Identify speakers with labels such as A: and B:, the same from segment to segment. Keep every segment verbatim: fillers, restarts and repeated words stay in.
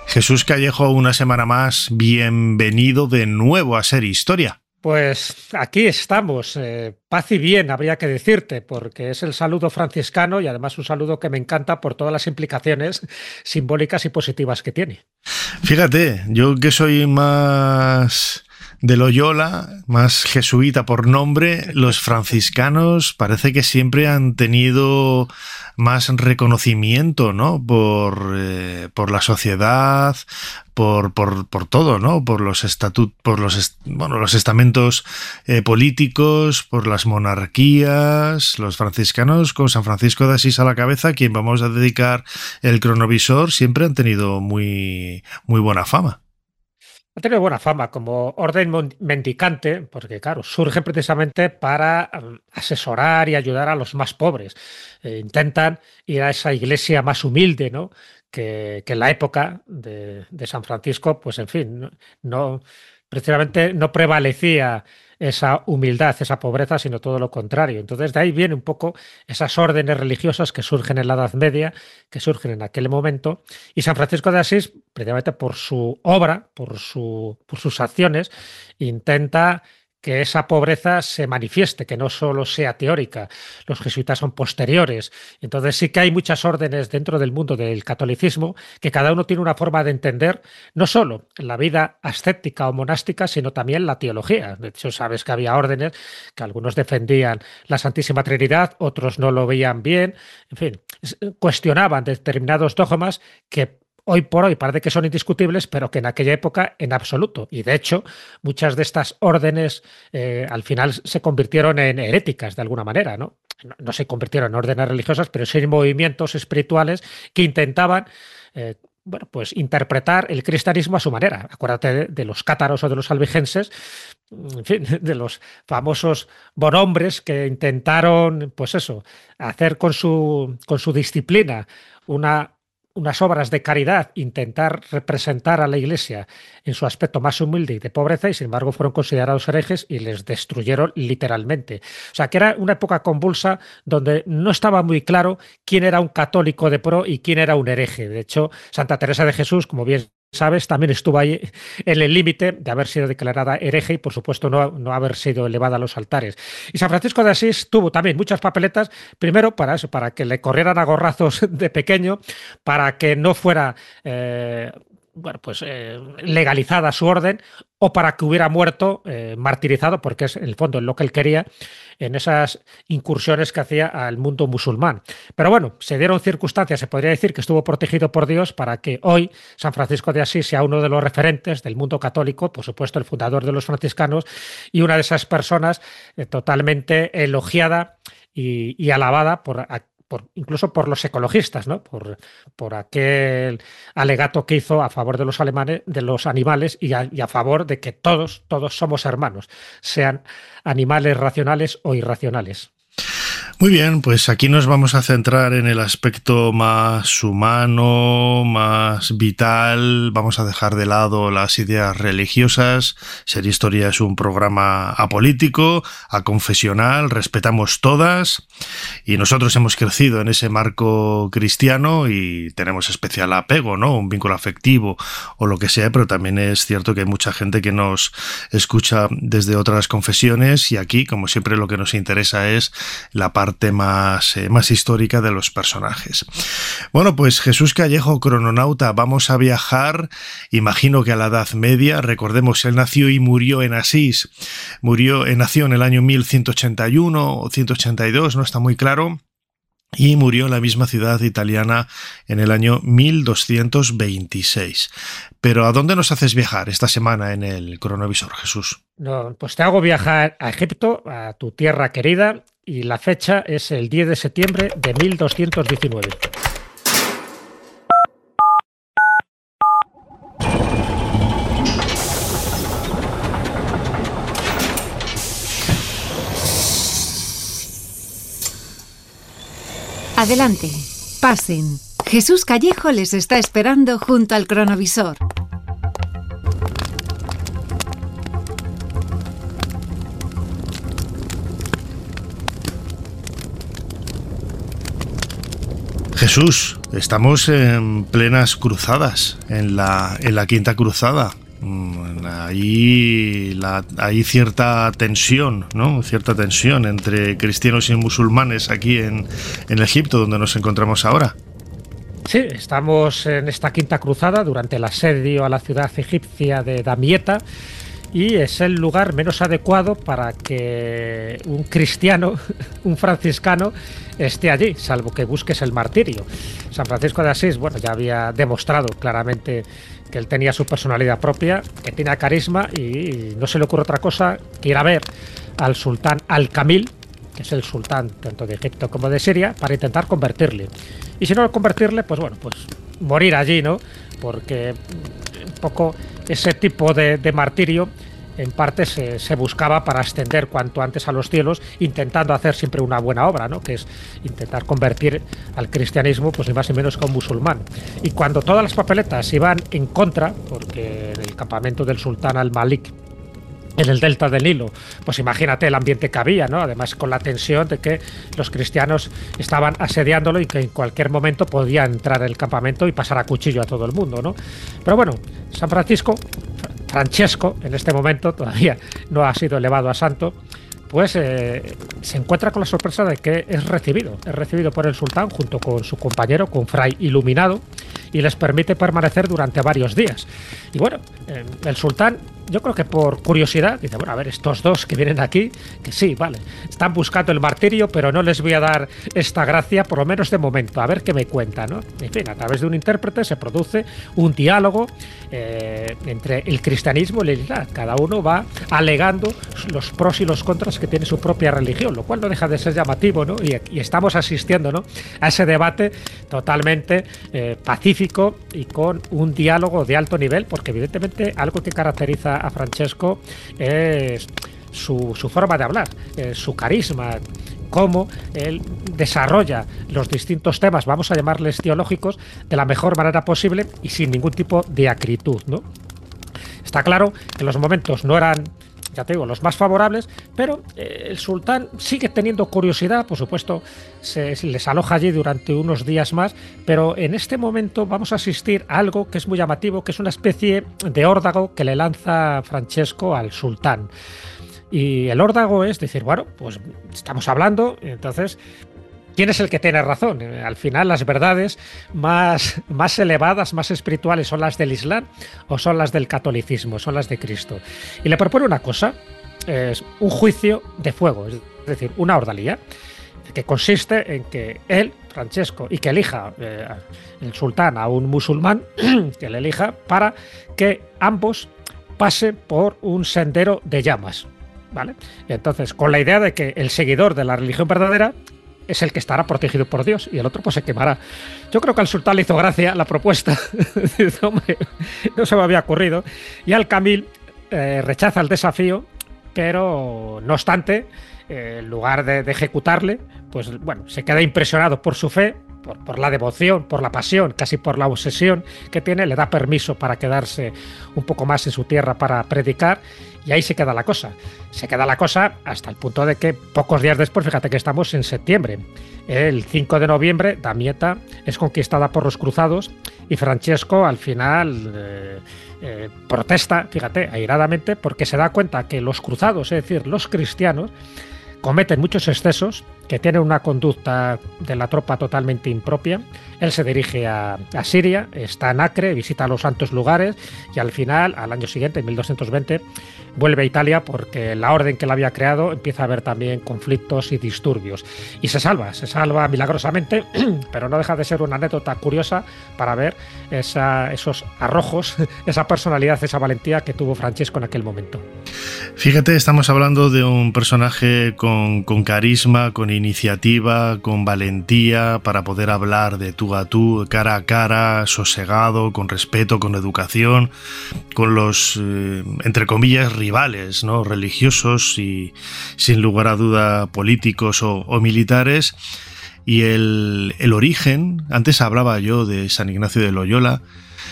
A: Jesús Callejo, una semana más, bienvenido de nuevo a Ser Historia.
B: Pues aquí estamos, eh, paz y bien, habría que decirte, porque es el saludo franciscano y además un saludo que me encanta por todas las implicaciones simbólicas y positivas que tiene.
A: Fíjate, yo que soy más de Loyola, más jesuita por nombre, los franciscanos parece que siempre han tenido más reconocimiento, ¿no? Por, eh, por la sociedad, por, por, por todo, ¿no? Por los estatut, por los est, bueno, los estamentos eh, políticos, por las monarquías. Los franciscanos, con San Francisco de Asís a la cabeza, a quien vamos a dedicar el cronovisor, siempre han tenido muy, muy buena fama.
B: Ha tenido buena fama como orden mendicante, porque claro, surge precisamente para asesorar y ayudar a los más pobres. Eh, intentan ir a esa iglesia más humilde, ¿no? Que, que en la época de, de San Francisco, pues en fin, no, no precisamente no prevalecía esa humildad, esa pobreza, sino todo lo contrario. Entonces, de ahí viene un poco esas órdenes religiosas que surgen en la Edad Media, que surgen en aquel momento, y San Francisco de Asís, precisamente por su obra, por, su, por sus acciones, intenta que esa pobreza se manifieste, que no solo sea teórica. Los jesuitas son posteriores. Entonces sí que hay muchas órdenes dentro del mundo del catolicismo que cada uno tiene una forma de entender no solo la vida ascética o monástica, sino también la teología. De hecho, sabes que había órdenes que algunos defendían la Santísima Trinidad, otros no lo veían bien, en fin, cuestionaban determinados dogmas que hoy por hoy parece que son indiscutibles, pero que en aquella época en absoluto. Y de hecho, muchas de estas órdenes eh, al final se convirtieron en heréticas de alguna manera, ¿no? No, no se convirtieron en órdenes religiosas, pero sí en movimientos espirituales que intentaban eh, bueno, pues interpretar el cristianismo a su manera. Acuérdate de, de los cátaros o de los albigenses, en fin, de los famosos bonhombres que intentaron, pues eso, hacer con su, con su disciplina una unas obras de caridad, intentar representar a la Iglesia en su aspecto más humilde y de pobreza, y sin embargo fueron considerados herejes y les destruyeron literalmente. O sea, que era una época convulsa donde no estaba muy claro quién era un católico de pro y quién era un hereje. De hecho, Santa Teresa de Jesús, como bien sabes, también estuvo ahí en el límite de haber sido declarada hereje y, por supuesto, no, no haber sido elevada a los altares. Y San Francisco de Asís tuvo también muchas papeletas, primero para eso, para que le corrieran a gorrazos de pequeño, para que no fuera eh, bueno, pues, eh, legalizada su orden, o para que hubiera muerto eh, martirizado, porque es en el fondo lo que él quería, en esas incursiones que hacía al mundo musulmán. Pero bueno, se dieron circunstancias, se podría decir que estuvo protegido por Dios para que hoy San Francisco de Asís sea uno de los referentes del mundo católico, por supuesto el fundador de los franciscanos, y una de esas personas eh, totalmente elogiada y, y alabada por Por, incluso por los ecologistas, ¿no? Por, por aquel alegato que hizo a favor de los alemanes, de los animales y a, y a favor de que todos, todos somos hermanos, sean animales racionales o irracionales.
A: Muy bien, pues aquí nos vamos a centrar en el aspecto más humano, más vital. Vamos a dejar de lado las ideas religiosas. Ser Historia es un programa apolítico, aconfesional, respetamos todas y nosotros hemos crecido en ese marco cristiano y tenemos especial apego, ¿no? Un vínculo afectivo o lo que sea, pero también es cierto que hay mucha gente que nos escucha desde otras confesiones y aquí, como siempre, lo que nos interesa es la parte más, eh, más histórica de los personajes. Bueno, pues Jesús Callejo, crononauta, vamos a viajar, imagino que a la Edad Media. Recordemos, él nació y murió en Asís, murió, eh, nació en el año mil ciento ochenta y uno o ciento ochenta y dos, no está muy claro, y murió en la misma ciudad italiana en el año mil doscientos veintiséis. Pero ¿a dónde nos haces viajar esta semana en el cronovisor, Jesús?
B: No, pues te hago viajar a Egipto, a tu tierra querida, y la fecha es el diez de septiembre de mil doscientos diecinueve.
C: Adelante, pasen. Jesús Callejo les está esperando junto al cronovisor.
A: Jesús, estamos en plenas cruzadas, en la, en la Quinta Cruzada. Ahí la, hay cierta tensión, ¿no? Cierta tensión entre cristianos y musulmanes aquí en, en Egipto, donde nos encontramos ahora.
B: Sí, estamos en esta Quinta Cruzada durante el asedio a la ciudad egipcia de Damieta, y es el lugar menos adecuado para que un cristiano, un franciscano, esté allí, salvo que busques el martirio. San Francisco de Asís, bueno, ya había demostrado claramente que él tenía su personalidad propia, que tenía carisma, y no se le ocurre otra cosa que ir a ver al sultán Al-Kamil, que es el sultán tanto de Egipto como de Siria, para intentar convertirle. Y si no convertirle, pues bueno, pues morir allí, ¿no? Porque un poco ese tipo de, de martirio en parte se, se buscaba para ascender cuanto antes a los cielos, intentando hacer siempre una buena obra, ¿no? Que es intentar convertir al cristianismo, pues ni más ni menos que a un musulmán. Y cuando todas las papeletas iban en contra, porque en el campamento del sultán Al-Malik en el delta del Nilo, pues imagínate el ambiente que había, ¿no? Además con la tensión de que los cristianos estaban asediándolo y que en cualquier momento podía entrar en el campamento y pasar a cuchillo a todo el mundo, ¿no? Pero bueno, San Francisco, Francesco, en este momento todavía no ha sido elevado a santo, pues eh, se encuentra con la sorpresa de que es recibido, es recibido por el sultán junto con su compañero, con Fray Iluminado, y les permite permanecer durante varios días. Y bueno, eh, el sultán, yo creo que por curiosidad, dice, bueno, a ver, estos dos que vienen aquí, que sí, vale, están buscando el martirio, pero no les voy a dar esta gracia, por lo menos de momento, a ver qué me cuentan, ¿no? En fin, a través de un intérprete se produce un diálogo eh, entre el cristianismo y el islam. Cada uno va alegando los pros y los contras que tiene su propia religión, lo cual no deja de ser llamativo, ¿no? Y, y estamos asistiendo, ¿no?, a ese debate totalmente eh, pacífico y con un diálogo de alto nivel, porque evidentemente algo que caracteriza a Francesco es su, su forma de hablar, eh, su carisma, cómo él desarrolla los distintos temas, vamos a llamarles teológicos, de la mejor manera posible y sin ningún tipo de acritud, ¿no? Está claro que los momentos no eran, ya te digo, los más favorables, pero eh, el sultán sigue teniendo curiosidad, por supuesto, se, se les aloja allí durante unos días más, pero en este momento vamos a asistir a algo que es muy llamativo, que es una especie de órdago que le lanza Francesco al sultán. Y el órdago es decir, bueno, pues estamos hablando, entonces, ¿quién es el que tiene razón? Al final, las verdades más, más elevadas, más espirituales, ¿son las del Islam o son las del catolicismo? Son las de Cristo. Y le propone una cosa, es un juicio de fuego, es decir, una ordalía, que consiste en que él, Francesco, y que elija eh, el sultán a un musulmán, que le elija para que ambos pasen por un sendero de llamas, ¿vale? Y entonces, con la idea de que el seguidor de la religión verdadera es el que estará protegido por Dios y el otro pues se quemará. Yo creo que al sultán le hizo gracia la propuesta. Dice, hombre, no se me había ocurrido. Y Al-Kamil eh, rechaza el desafío, pero no obstante, eh, en lugar de, de ejecutarle, pues bueno, se queda impresionado por su fe, por, por la devoción, por la pasión, casi por la obsesión que tiene, le da permiso para quedarse un poco más en su tierra para predicar, y ahí se queda la cosa. Se queda la cosa hasta el punto de que pocos días después, fíjate que estamos en septiembre, el cinco de noviembre, Damieta es conquistada por los cruzados y Francesco al final eh, eh, protesta, fíjate, airadamente, porque se da cuenta que los cruzados, es decir, los cristianos, cometen muchos excesos, que tienen una conducta de la tropa totalmente impropia. Él se dirige a, a Siria, está en Acre, visita los santos lugares y al final, al año siguiente, en mil doscientos veinte, vuelve a Italia porque la orden que él había creado empieza a haber también conflictos y disturbios. Y se salva, se salva milagrosamente, pero no deja de ser una anécdota curiosa para ver esa, esos arrojos, esa personalidad, esa valentía que tuvo Francesco en aquel momento.
A: Fíjate, estamos hablando de un personaje con, con carisma, con iniciativa, con valentía para poder hablar de tú a tú, cara a cara, sosegado, con respeto, con educación, con los, eh, entre comillas, rivales, ¿no?, religiosos y, sin lugar a duda, políticos o, o militares. Y el, el origen, antes hablaba yo de San Ignacio de Loyola,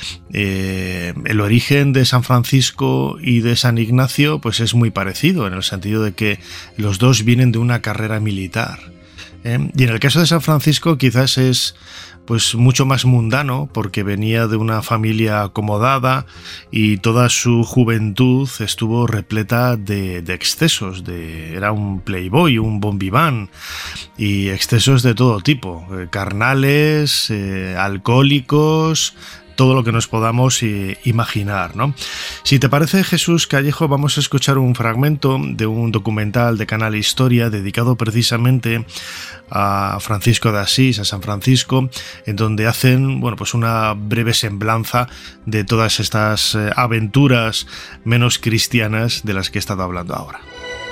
A: Eh, el origen de San Francisco y de San Ignacio pues es muy parecido, en el sentido de que los dos vienen de una carrera militar. ¿eh? Y en el caso de San Francisco quizás es pues mucho más mundano, porque venía de una familia acomodada y toda su juventud estuvo repleta de, de excesos, de, era un playboy, un bon vivant, y excesos de todo tipo, eh, carnales, eh, alcohólicos, todo lo que nos podamos eh, imaginar, ¿no? Si te parece, Jesús Callejo, vamos a escuchar un fragmento de un documental de Canal Historia dedicado precisamente a Francisco de Asís, a San Francisco, en donde hacen, bueno, pues una breve semblanza de todas estas eh, aventuras menos cristianas de las que he estado hablando ahora.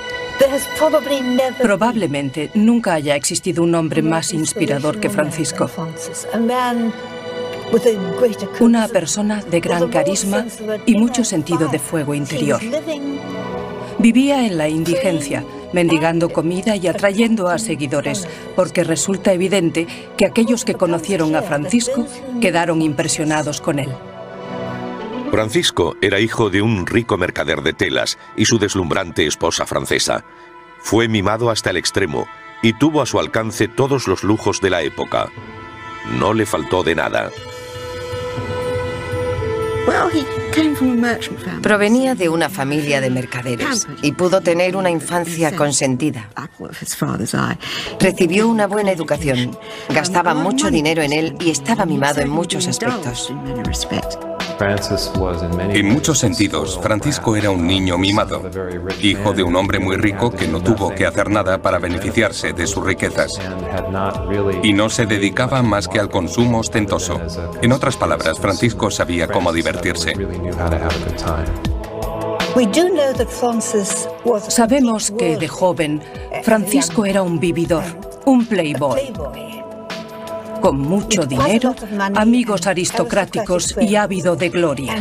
D: Probablemente nunca haya existido un hombre más inspirador que Francisco. Una persona de gran carisma y mucho sentido de fuego interior. Vivía en la indigencia, mendigando comida y atrayendo a seguidores, porque resulta evidente que aquellos que conocieron a Francisco quedaron impresionados con él.
E: Francisco era hijo de un rico mercader de telas y su deslumbrante esposa francesa. Fue mimado hasta el extremo y tuvo a su alcance todos los lujos de la época. No le faltó de nada.
F: Provenía de una familia de mercaderes y pudo tener una infancia consentida. Recibió una buena educación, gastaba mucho dinero en él y estaba mimado en muchos aspectos.
G: En muchos sentidos, Francisco era un niño mimado, hijo de un hombre muy rico que no tuvo que hacer nada para beneficiarse de sus riquezas. Y no se dedicaba más que al consumo ostentoso. En otras palabras, Francisco sabía cómo divertirse.
D: Sabemos que de joven, Francisco era un vividor, un playboy. Con mucho dinero, amigos aristocráticos y ávido de gloria.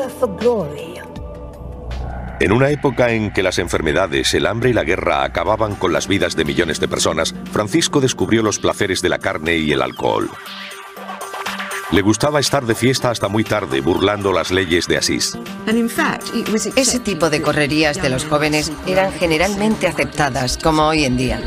E: En una época en que las enfermedades, el hambre y la guerra acababan con las vidas de millones de personas, Francisco descubrió los placeres de la carne y el alcohol. Le gustaba estar de fiesta hasta muy tarde, burlando las leyes de Asís.
F: Ese tipo de correrías de los jóvenes eran generalmente aceptadas, como hoy en día.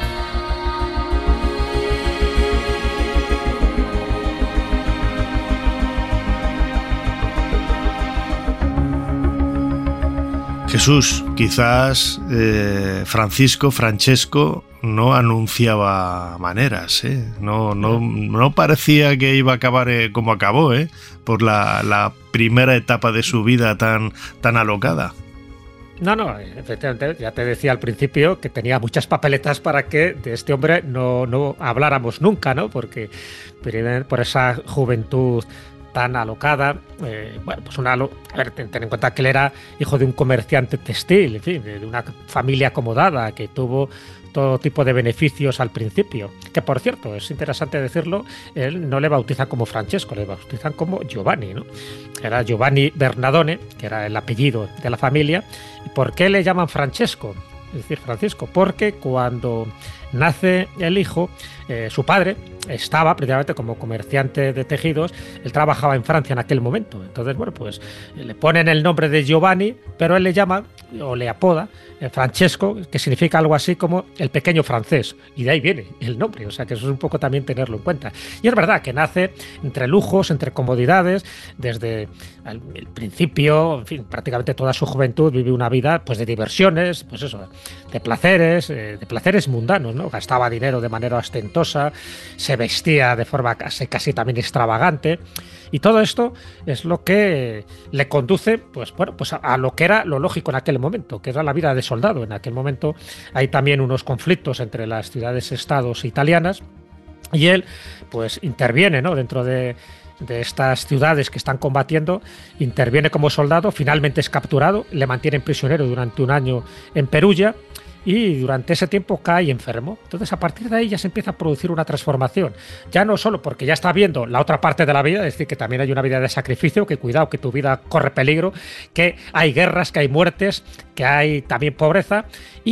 A: Jesús, quizás eh, Francisco, Francesco, no anunciaba maneras, ¿eh? no, no, no parecía que iba a acabar eh, como acabó, ¿eh? por la, la primera etapa de su vida tan, tan alocada.
B: No, no, efectivamente, ya te decía al principio que tenía muchas papeletas para que de este hombre no, no habláramos nunca, ¿no? Porque por esa juventud tan alocada, eh, bueno, pues una, a ver, ten, ten en cuenta que él era hijo de un comerciante textil, en fin, de, de una familia acomodada que tuvo todo tipo de beneficios al principio, que por cierto, es interesante decirlo, él no le bautizan como Francesco, le bautizan como Giovanni, ¿no? Era Giovanni Bernardone, que era el apellido de la familia. ¿Y por qué le llaman Francesco? Es decir, Francisco, porque cuando nace el hijo, eh, su padre estaba precisamente como comerciante de tejidos, él trabajaba en Francia en aquel momento, entonces, bueno, pues le ponen el nombre de Giovanni, pero él le llama, o le apoda, eh, Francesco, que significa algo así como el pequeño francés, y de ahí viene el nombre, o sea que eso es un poco también tenerlo en cuenta. Y es verdad que nace entre lujos, entre comodidades, desde el, el principio, en fin, prácticamente toda su juventud vive una vida pues de diversiones, pues eso, de placeres, eh, de placeres mundanos, ¿no? Gastaba dinero de manera ostentosa, se vestía de forma casi, casi también extravagante, y todo esto es lo que le conduce pues, bueno, pues a, a lo que era lo lógico en aquel momento, que era la vida de soldado. En aquel momento hay también unos conflictos entre las ciudades-estados italianas y él pues interviene, ¿no? dentro de, de estas ciudades que están combatiendo, interviene como soldado, finalmente es capturado, le mantienen prisionero durante un año en Perugia, y durante ese tiempo cae enfermo. Entonces, a partir de ahí ya se empieza a producir una transformación. Ya no solo porque ya está viendo la otra parte de la vida, es decir, que también hay una vida de sacrificio, que cuidado, que tu vida corre peligro, que hay guerras, que hay muertes, que hay también pobreza, y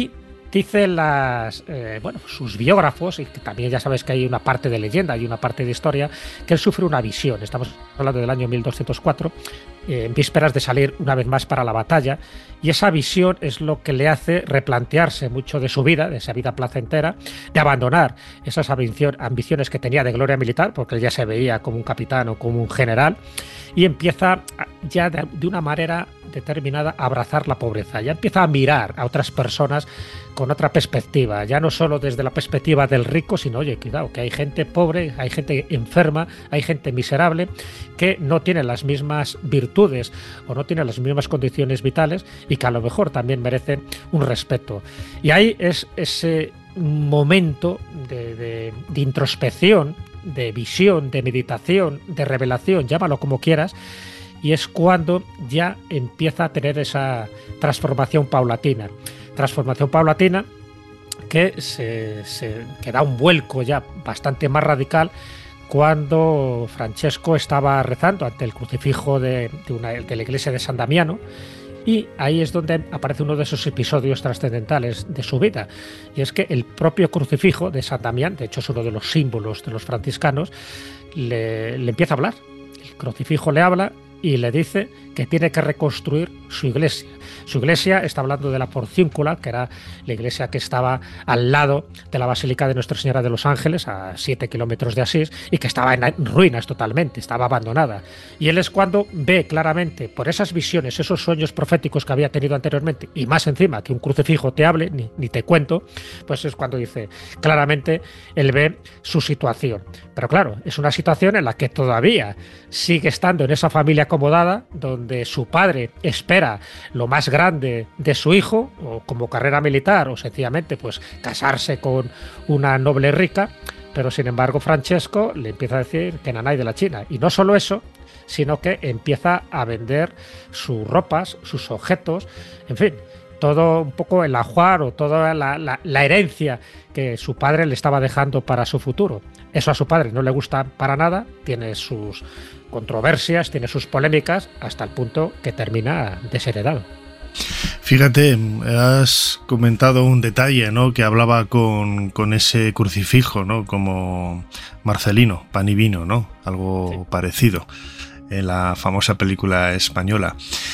B: Dicen las, eh, bueno, sus biógrafos, y que también ya sabes que hay una parte de leyenda, hay una parte de historia, que él sufre una visión. Estamos hablando del año mil doscientos cuatro, eh, en vísperas de salir una vez más para la batalla, y esa visión es lo que le hace replantearse mucho de su vida, de esa vida placentera, de abandonar esas ambiciones que tenía de gloria militar, porque él ya se veía como un capitán o como un general, y empieza ya de, de una manera determinada a abrazar la pobreza, ya empieza a mirar a otras personas con otra perspectiva, ya no solo desde la perspectiva del rico, sino, oye, cuidado, que hay gente pobre, hay gente enferma, hay gente miserable que no tiene las mismas virtudes o no tiene las mismas condiciones vitales y que a lo mejor también merecen un respeto. Y ahí es ese momento de, de, de introspección, de visión, de meditación, de revelación, llámalo como quieras, y es cuando ya empieza a tener esa transformación paulatina. Transformación paulatina que, se, se, que da un vuelco ya bastante más radical cuando Francesco estaba rezando ante el crucifijo de, de, una, de la iglesia de San Damiano, y ahí es donde aparece uno de esos episodios trascendentales de su vida, y es que el propio crucifijo de San Damián, de hecho es uno de los símbolos de los franciscanos, le, le empieza a hablar. El crucifijo le habla y le dice que tiene que reconstruir su iglesia. Su iglesia, está hablando de la Porciúncula, que era la iglesia que estaba al lado de la Basílica de Nuestra Señora de los Ángeles, a siete kilómetros de Asís, y que estaba en ruinas totalmente, estaba abandonada. Y él es cuando ve claramente, por esas visiones, esos sueños proféticos que había tenido anteriormente, y más encima que un crucifijo te hable, ni, ni te cuento, pues es cuando dice, claramente, él ve su situación. Pero claro, es una situación en la que todavía sigue estando en esa familia acomodada, donde su padre espera lo más grande de su hijo, o como carrera militar, o sencillamente pues casarse con una noble rica, pero sin embargo Francesco le empieza a decir que nanay de la China. Y no solo eso, sino que empieza a vender sus ropas, sus objetos, en fin, todo un poco el ajuar o toda la, la, la herencia que su padre le estaba dejando para su futuro. Eso a su padre no le gusta para nada, tiene sus controversias, tiene sus polémicas, hasta el punto que termina desheredado.
A: Fíjate, has comentado un detalle, ¿no?, que hablaba con, con ese crucifijo, ¿no?, como Marcelino, pan y vino, ¿no?, algo sí. parecido en la famosa película española.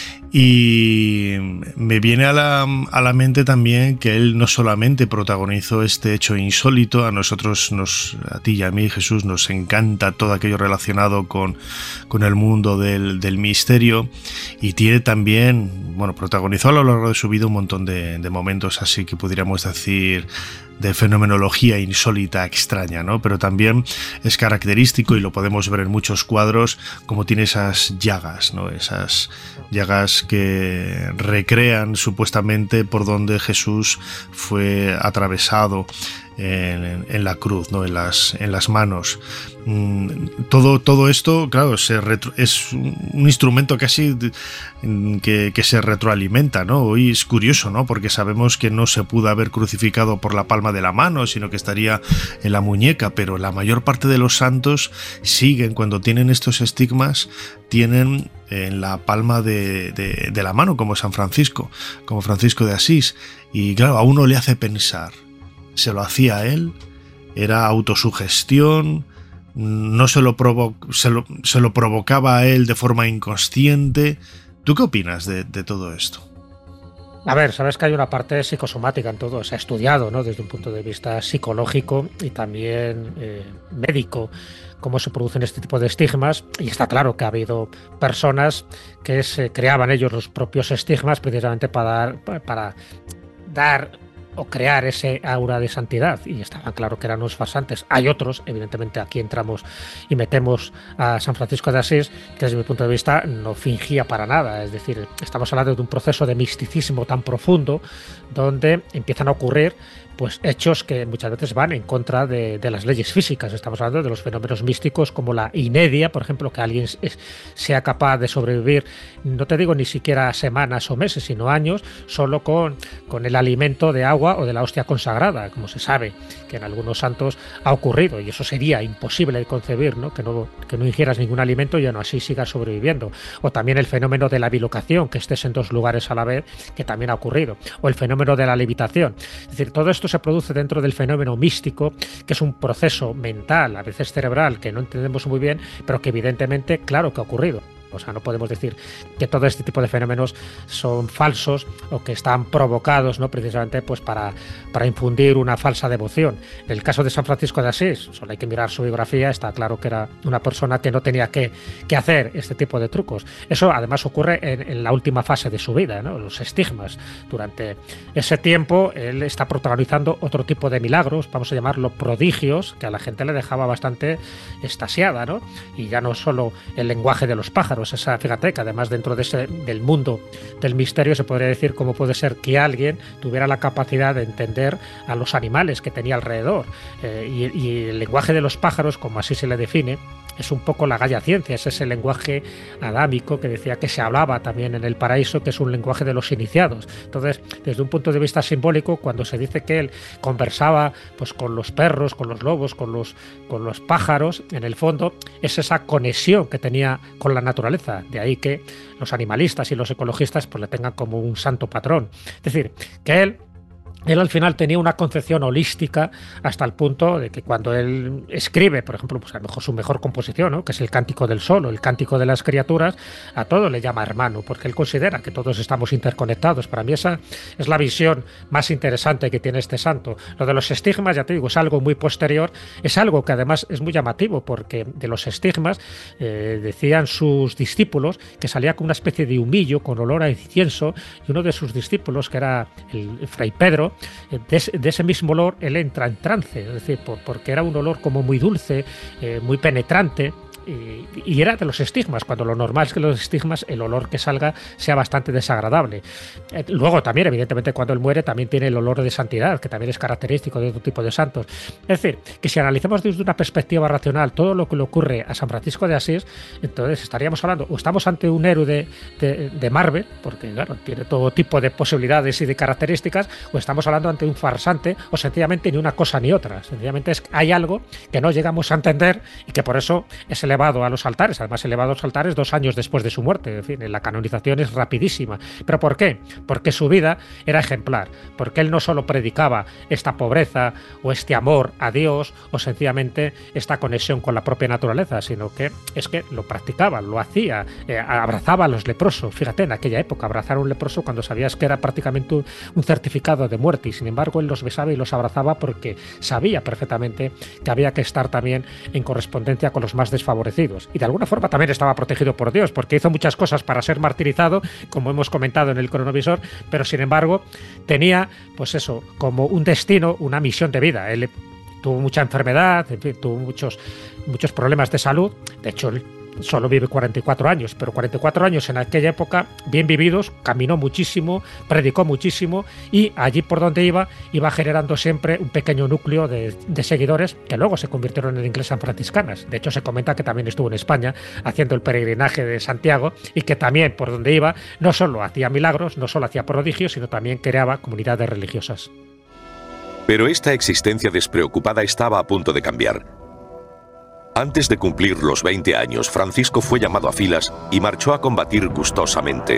A: Y me viene a la, a la mente también que él no solamente protagonizó este hecho insólito, a nosotros, nos, a ti y a mí, Jesús, nos encanta todo aquello relacionado con, con el mundo del, del misterio, y tiene también, bueno, protagonizó a lo largo de su vida un montón de, de momentos así que pudiéramos decir de fenomenología insólita, extraña, ¿no? Pero también es característico, y lo podemos ver en muchos cuadros, como tiene esas llagas, ¿no? Esas llagas que recrean supuestamente por donde Jesús fue atravesado en, en la cruz, ¿no?, en las, en las manos. Todo, todo esto, claro, se retro, es un instrumento casi que, que se retroalimenta, ¿no? Hoy es curioso, ¿no?, porque sabemos que no se pudo haber crucificado por la palma de la mano, sino que estaría en la muñeca, pero la mayor parte de los santos siguen, cuando tienen estos estigmas, tienen en la palma de, de, de la mano, como San Francisco, como Francisco de Asís. Y claro, a uno le hace pensar, ¿se lo hacía a él? ¿Era autosugestión? ¿No se lo, provo- se lo, se lo provocaba a él de forma inconsciente? ¿Tú qué opinas de, de todo esto?
B: A ver, sabes que hay una parte psicosomática en todo, se ha estudiado, ¿no?, desde un punto de vista psicológico y también eh, médico, cómo se producen este tipo de estigmas, y está claro que ha habido personas que se creaban ellos los propios estigmas precisamente para dar, para dar o crear ese aura de santidad, y estaban claro que eran unos farsantes. Hay otros, evidentemente aquí entramos y metemos a San Francisco de Asís, que desde mi punto de vista no fingía para nada, es decir, estamos hablando de un proceso de misticismo tan profundo donde empiezan a ocurrir pues hechos que muchas veces van en contra de, de las leyes físicas. Estamos hablando de los fenómenos místicos como la inedia, por ejemplo, que alguien es, sea capaz de sobrevivir, no te digo ni siquiera semanas o meses, sino años, solo con, con el alimento de agua o de la hostia consagrada, como se sabe que en algunos santos ha ocurrido, y eso sería imposible de concebir, ¿no? Que no, que no ingieras ningún alimento y aún así sigas sobreviviendo. O también el fenómeno de la bilocación, que estés en dos lugares a la vez, que también ha ocurrido. O el fenómeno de la levitación. Es decir, todo esto se produce dentro del fenómeno místico, que es un proceso mental, a veces cerebral, que no entendemos muy bien, pero que evidentemente, claro que ha ocurrido. O sea, no podemos decir que todo este tipo de fenómenos son falsos o que están provocados, ¿no? Precisamente pues para, para infundir una falsa devoción. En el caso de San Francisco de Asís, solo hay que mirar su biografía, está claro que era una persona que no tenía que, que hacer este tipo de trucos. Eso además ocurre en, en la última fase de su vida, ¿no? Los estigmas. Durante ese tiempo él está protagonizando otro tipo de milagros, vamos a llamarlo prodigios, que a la gente le dejaba bastante extasiada, ¿no? Y ya no solo el lenguaje de los pájaros. Esa, fíjate que además dentro de ese, del mundo del misterio se podría decir cómo puede ser que alguien tuviera la capacidad de entender a los animales que tenía alrededor, eh, y, y el lenguaje de los pájaros, como así se le define, es un poco la Gaia Ciencia, es ese lenguaje adámico que decía que se hablaba también en el paraíso, que es un lenguaje de los iniciados. Entonces, desde un punto de vista simbólico, cuando se dice que él conversaba pues con los perros, con los lobos, con los, con los pájaros, en el fondo es esa conexión que tenía con la naturaleza. De ahí que los animalistas y los ecologistas pues le tengan como un santo patrón. Es decir, que él Él al final tenía una concepción holística hasta el punto de que cuando él escribe, por ejemplo, pues a lo mejor su mejor composición, ¿no? Que es el Cántico del Sol o el Cántico de las Criaturas, a todo le llama hermano, porque él considera que todos estamos interconectados. Para mí esa es la visión más interesante que tiene este santo. Lo de los estigmas, ya te digo, es algo muy posterior, es algo que además es muy llamativo, porque de los estigmas eh, decían sus discípulos que salía con una especie de humillo con olor a incienso, y uno de sus discípulos, que era el Fray Pedro, De ese, de ese mismo olor él entra en trance, es decir, por, porque era un olor como muy dulce, eh, muy penetrante. Y, y era de los estigmas, cuando lo normal es que los estigmas, el olor que salga sea bastante desagradable. Eh, luego también, evidentemente, cuando él muere también tiene el olor de santidad, que también es característico de otro tipo de santos. Es decir, que si analizamos desde una perspectiva racional todo lo que le ocurre a San Francisco de Asís, entonces estaríamos hablando, o estamos ante un héroe de, de, de Marvel, porque claro, tiene todo tipo de posibilidades y de características, o estamos hablando ante un farsante, o sencillamente ni una cosa ni otra. Sencillamente es, hay algo que no llegamos a entender y que por eso es el elevado a los altares, además elevado a los altares dos años después de su muerte. En fin, la canonización es rapidísima. ¿Pero por qué? Porque su vida era ejemplar, porque él no solo predicaba esta pobreza o este amor a Dios o sencillamente esta conexión con la propia naturaleza, sino que es que lo practicaba, lo hacía, eh, abrazaba a los leprosos. Fíjate, en aquella época abrazar a un leproso cuando sabías que era prácticamente un, un certificado de muerte, y sin embargo él los besaba y los abrazaba porque sabía perfectamente que había que estar también en correspondencia con los más desfavorecidos. Y de alguna forma también estaba protegido por Dios, porque hizo muchas cosas para ser martirizado, como hemos comentado en el cronovisor, pero sin embargo tenía, pues eso, como un destino, una misión de vida. Él tuvo mucha enfermedad, en fin, tuvo muchos, muchos problemas de salud. De hecho, él solo vive cuarenta y cuatro años, pero cuarenta y cuatro años en aquella época bien vividos, caminó muchísimo, predicó muchísimo, y allí por donde iba, iba generando siempre un pequeño núcleo de, de seguidores que luego se convirtieron en iglesias franciscanas. De hecho, se comenta que también estuvo en España haciendo el peregrinaje de Santiago, y que también por donde iba no solo hacía milagros, no solo hacía prodigios, sino también creaba comunidades religiosas.
E: Pero esta existencia despreocupada estaba a punto de cambiar. Antes de cumplir los veinte años, Francisco fue llamado a filas y marchó a combatir gustosamente.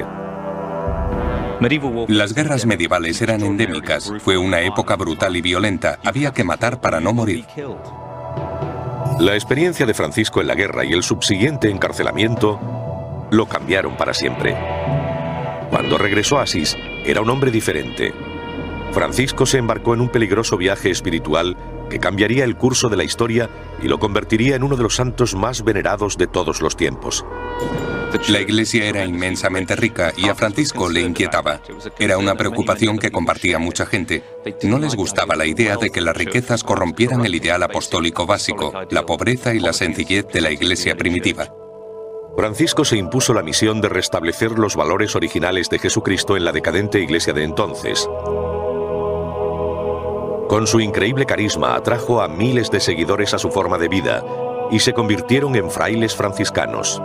G: Las guerras medievales eran endémicas. Fue una época brutal y violenta. Había que matar para no morir.
E: La experiencia de Francisco en la guerra y el subsiguiente encarcelamiento lo cambiaron para siempre. Cuando regresó a Asís, era un hombre diferente. Francisco se embarcó en un peligroso viaje espiritual que cambiaría el curso de la historia y lo convertiría en uno de los santos más venerados de todos los tiempos.
G: La iglesia era inmensamente rica y a Francisco le inquietaba. Era una preocupación que compartía mucha gente. No les gustaba la idea de que las riquezas corrompieran el ideal apostólico básico, la pobreza y la sencillez de la iglesia primitiva.
E: Francisco se impuso la misión de restablecer los valores originales de Jesucristo en la decadente iglesia de entonces. Con su increíble carisma atrajo a miles de seguidores a su forma de vida y se convirtieron en frailes franciscanos.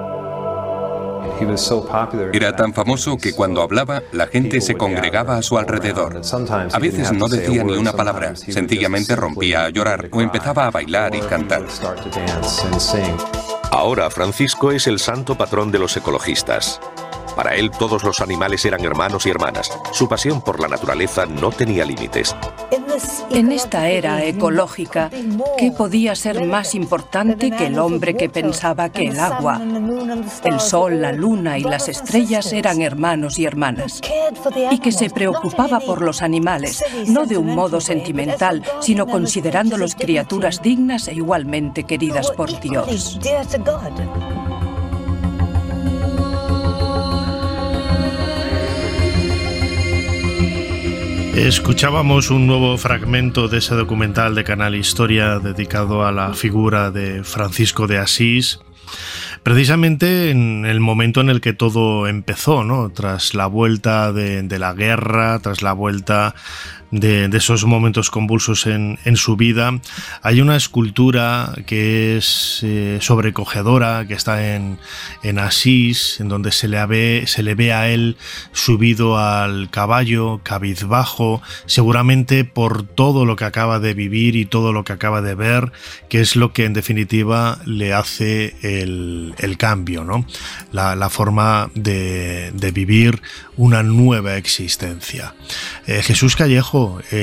G: Era tan famoso que cuando hablaba, la gente se congregaba a su alrededor. A veces no decía ni una palabra, sencillamente rompía a llorar o empezaba a bailar y cantar.
E: Ahora Francisco es el santo patrón de los ecologistas. Para él todos los animales eran hermanos y hermanas. Su pasión por la naturaleza no tenía límites.
D: En esta era ecológica, ¿qué podía ser más importante que el hombre que pensaba que el agua, el sol, la luna y las estrellas eran hermanos y hermanas? Y que se preocupaba por los animales, no de un modo sentimental, sino considerándolos criaturas dignas e igualmente queridas por Dios.
A: Escuchábamos un nuevo fragmento de ese documental de Canal Historia dedicado a la figura de Francisco de Asís, precisamente en el momento en el que todo empezó, ¿no? Tras la vuelta de, de la guerra, tras la vuelta de, de esos momentos convulsos en, en su vida. Hay una escultura que es eh, sobrecogedora, que está en, en Asís, en donde se le, ve, se le ve a él subido al caballo, cabizbajo, seguramente por todo lo que acaba de vivir y todo lo que acaba de ver, que es lo que en definitiva le hace el, el cambio, ¿no? La, la forma de, de vivir una nueva existencia. Eh, Jesús Callejo,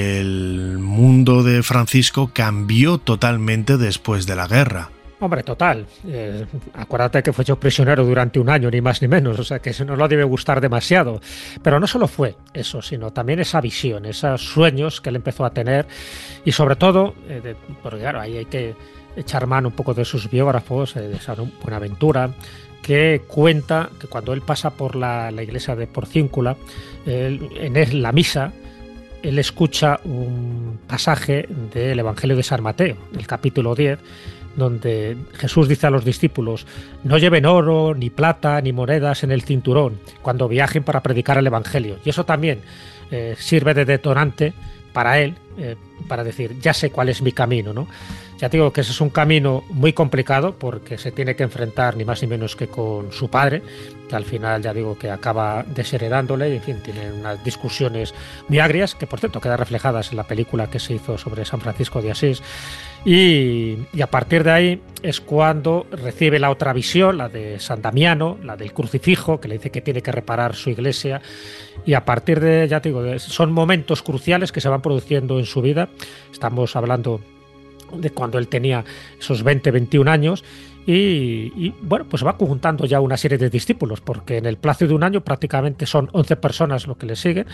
A: el mundo de Francisco cambió totalmente después de la guerra.
B: Hombre, total. Eh, acuérdate que fue hecho prisionero durante un año, ni más ni menos, o sea que eso no lo debe gustar demasiado. Pero no solo fue eso, sino también esa visión, esos sueños que él empezó a tener y sobre todo, eh, de, porque claro, ahí hay que echar mano un poco de sus biógrafos, eh, de San Buenaventura, que cuenta que cuando él pasa por la, la iglesia de Porciúncula, él, en la misa, él escucha un pasaje del Evangelio de San Mateo, el capítulo diez, donde Jesús dice a los discípulos: no lleven oro, ni plata, ni monedas en el cinturón cuando viajen para predicar el Evangelio. Y eso también eh, sirve de detonante para él, eh, para decir, ya sé cuál es mi camino, ¿no? Ya te digo que ese es un camino muy complicado porque se tiene que enfrentar ni más ni menos que con su padre, que al final ya digo que acaba desheredándole y en fin, tienen unas discusiones muy agrias, que por cierto quedan reflejadas en la película que se hizo sobre San Francisco de Asís. Y, y a partir de ahí es cuando recibe la otra visión, la de San Damiano, la del crucifijo, que le dice que tiene que reparar su iglesia. Y a partir de, ya te digo, son momentos cruciales que se van produciendo en su vida. Estamos hablando de cuando él tenía esos veinte, veintiún años y, y bueno, pues va juntando ya una serie de discípulos, porque en el plazo de un año prácticamente son once personas lo que le siguen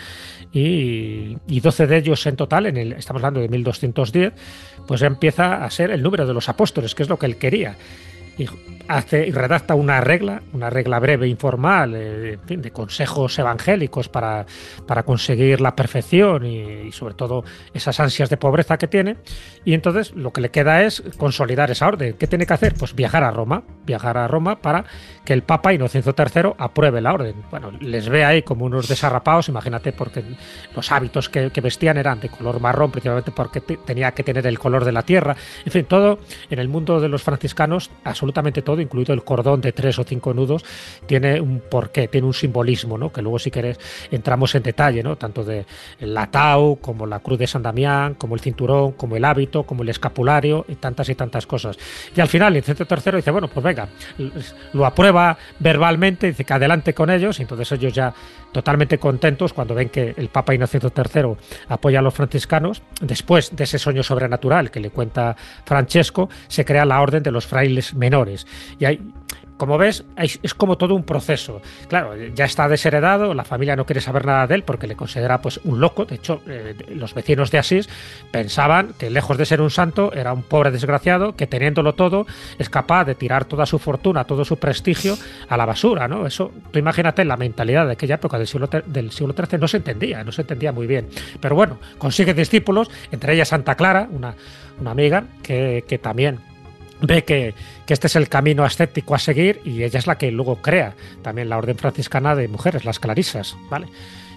B: y, y doce de ellos en total, en el, estamos hablando de mil doscientos diez, pues empieza a ser el número de los apóstoles, que es lo que él quería. Y hace y redacta una regla, una regla breve, informal, eh, en fin, de consejos evangélicos para, para conseguir la perfección y, y sobre todo esas ansias de pobreza que tiene. Y entonces lo que le queda es consolidar esa orden. ¿Qué tiene que hacer? Pues viajar a Roma, viajar a Roma para que el Papa Inocencio tercero apruebe la orden. Bueno, les ve ahí como unos desarrapados, imagínate, porque los hábitos que, que vestían eran de color marrón, principalmente porque tenía que tener el color de la tierra. En fin, todo en el mundo de los franciscanos, absolutamente todo, incluido el cordón de tres o cinco nudos, tiene un porqué, tiene un simbolismo, ¿no? Que luego si querés entramos en detalle, ¿no? Tanto de la tau, como la cruz de San Damián, como el cinturón, como el hábito, como el escapulario y tantas y tantas cosas. Y al final Inocencio tercero dice, bueno, pues venga, lo aprueba verbalmente, dice que adelante con ellos, y entonces ellos ya totalmente contentos cuando ven que el Papa Inocencio tercero apoya a los franciscanos. Después de ese sueño sobrenatural que le cuenta Francesco, se crea la Orden de los Frailes Menores. Y hay, como ves, es como todo un proceso. Claro, ya está desheredado, la familia no quiere saber nada de él porque le considera pues un loco. De hecho, eh, los vecinos de Asís pensaban que lejos de ser un santo era un pobre desgraciado que teniéndolo todo es capaz de tirar toda su fortuna, todo su prestigio a la basura, ¿no? Eso, tú imagínate la mentalidad de aquella época del siglo, del siglo trece, no se entendía, no se entendía muy bien. Pero bueno, consigue discípulos, entre ellas Santa Clara, una, una amiga que, que también ve que, que este es el camino ascético a seguir, y ella es la que luego crea también la orden franciscana de mujeres, las clarisas, ¿vale?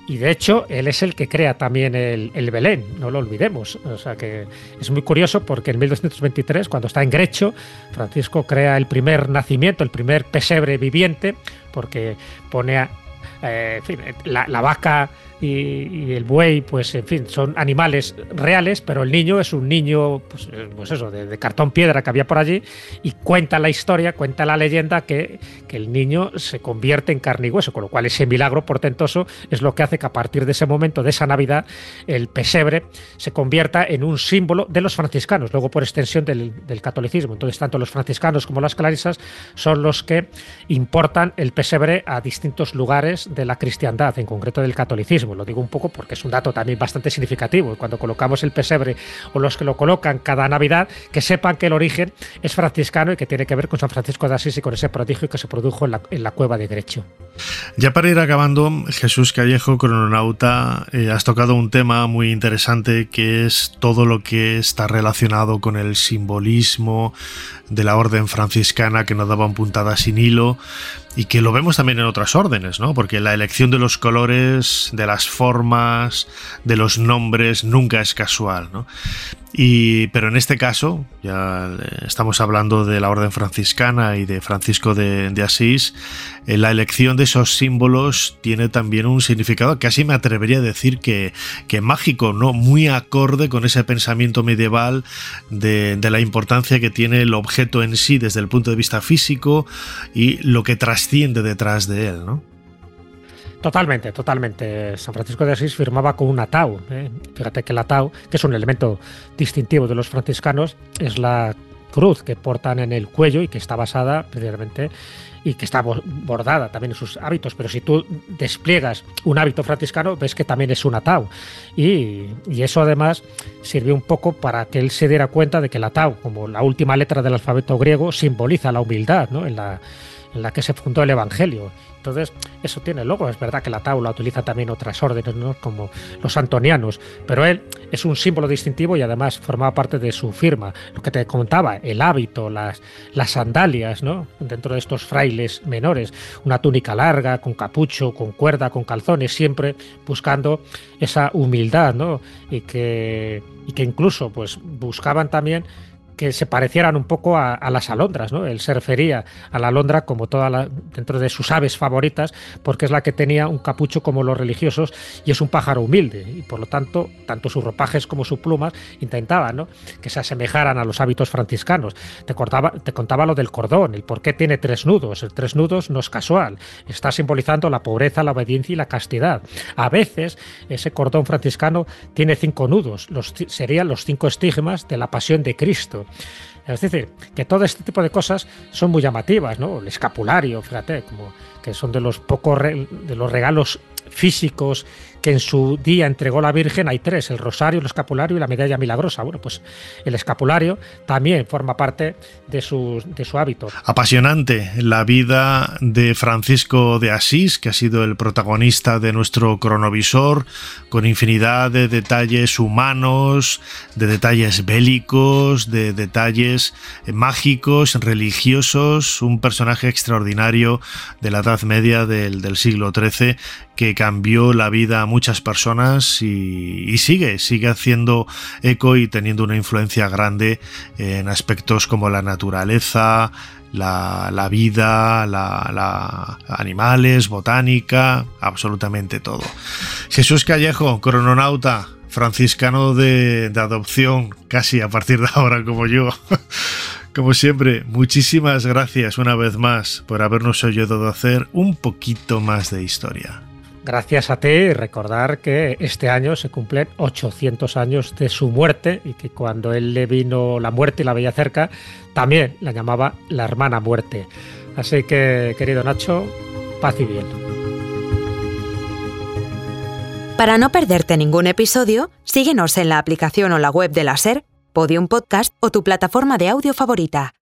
B: Y de hecho, él es el que crea también el, el Belén, no lo olvidemos. O sea que es muy curioso porque en mil doscientos veintitrés, cuando está en Grecho, Francisco crea el primer nacimiento, el primer pesebre viviente, porque pone a, eh, en fin, la, la vaca y, y el buey, pues en fin, son animales reales, pero el niño es un niño, pues, pues eso, de, de cartón piedra que había por allí, y cuenta la historia, cuenta la leyenda que, que el niño se convierte en carne y hueso, con lo cual ese milagro portentoso es lo que hace que a partir de ese momento, de esa Navidad, el pesebre se convierta en un símbolo de los franciscanos, luego por extensión del, del catolicismo. Entonces, tanto los franciscanos como las clarisas son los que importan el pesebre a distintos lugares de la cristiandad, en concreto del catolicismo. Lo digo un poco porque es un dato también bastante significativo. Cuando colocamos el pesebre, o los que lo colocan cada Navidad, que sepan que el origen es franciscano y que tiene que ver con San Francisco de Asís y con ese prodigio que se produjo en la, en la cueva de Grecho.
A: Ya para ir acabando, Jesús Callejo, crononauta, eh, has tocado un tema muy interesante, que es todo lo que está relacionado con el simbolismo de la orden franciscana, que no daban puntada sin hilo, y que lo vemos también en otras órdenes, ¿no? Porque la elección de los colores, de las formas, de los nombres, nunca es casual, ¿no? Y, pero en este caso, ya estamos hablando de la orden franciscana y de Francisco de, de Asís, eh, la elección de esos símbolos tiene también un significado, casi me atrevería a decir que, que mágico, ¿no? Muy acorde con ese pensamiento medieval de, de la importancia que tiene el objeto en sí desde el punto de vista físico y lo que trasciende detrás de él, ¿no?
B: Totalmente, totalmente. San Francisco de Asís firmaba con un ataúd. ¿eh? Fíjate que el ataúd, que es un elemento distintivo de los franciscanos, es la cruz que portan en el cuello y que está basada precisamente y que está bordada también en sus hábitos. Pero si tú despliegas un hábito franciscano, ves que también es un ataúd. Y, y eso además sirvió un poco para que él se diera cuenta de que el ataúd, como la última letra del alfabeto griego, simboliza la humildad, ¿no? en la, en la que se fundó el Evangelio. Entonces, eso tiene luego. Es verdad que la tabla utiliza también otras órdenes, ¿no? Como los antonianos, pero él es un símbolo distintivo y además formaba parte de su firma. Lo que te contaba, el hábito, las, las sandalias, ¿no? Dentro de estos frailes menores, una túnica larga, con capucho, con cuerda, con calzones, siempre buscando esa humildad, ¿no? Y que, y que incluso pues buscaban también que se parecieran un poco a, a las alondras, ¿no? Él se refería a la alondra como toda la, dentro de sus aves favoritas, porque es la que tenía un capucho como los religiosos y es un pájaro humilde, y por lo tanto, tanto sus ropajes como sus plumas intentaban, ¿no? que se asemejaran a los hábitos franciscanos. Te, cortaba, te contaba lo del cordón, el por qué tiene tres nudos. El tres nudos no es casual, está simbolizando la pobreza, la obediencia y la castidad. A veces ese cordón franciscano tiene cinco nudos, los, serían los cinco estigmas de la pasión de Cristo. Es decir, que todo este tipo de cosas son muy llamativas, ¿no? El escapulario, fíjate, como que son de los pocos re, de los regalos físicos que en su día entregó la Virgen. Hay tres: el rosario, el escapulario y la medalla milagrosa. Bueno, pues el escapulario también forma parte de su, de su hábito.
A: Apasionante la vida de Francisco de Asís, que ha sido el protagonista de nuestro cronovisor, con infinidad de detalles humanos, de detalles bélicos, de detalles mágicos, religiosos, un personaje extraordinario de la Edad Media del, del siglo trece, que cambió la vida a muchas personas y, y sigue, sigue haciendo eco y teniendo una influencia grande en aspectos como la naturaleza, la, la vida, la, la animales, botánica, absolutamente todo. Jesús Callejo, crononauta, franciscano de, de adopción, casi a partir de ahora como yo. Como siempre, muchísimas gracias una vez más por habernos ayudado a hacer un poquito más de historia.
B: Gracias a ti, y recordar que este año se cumplen ochocientos años de su muerte y que cuando él le vino la muerte y la veía cerca, también la llamaba la hermana muerte. Así que, querido Nacho, paz y bien.
H: Para no perderte ningún episodio, síguenos en la aplicación o la web de la SER, Podium Podcast o tu plataforma de audio favorita.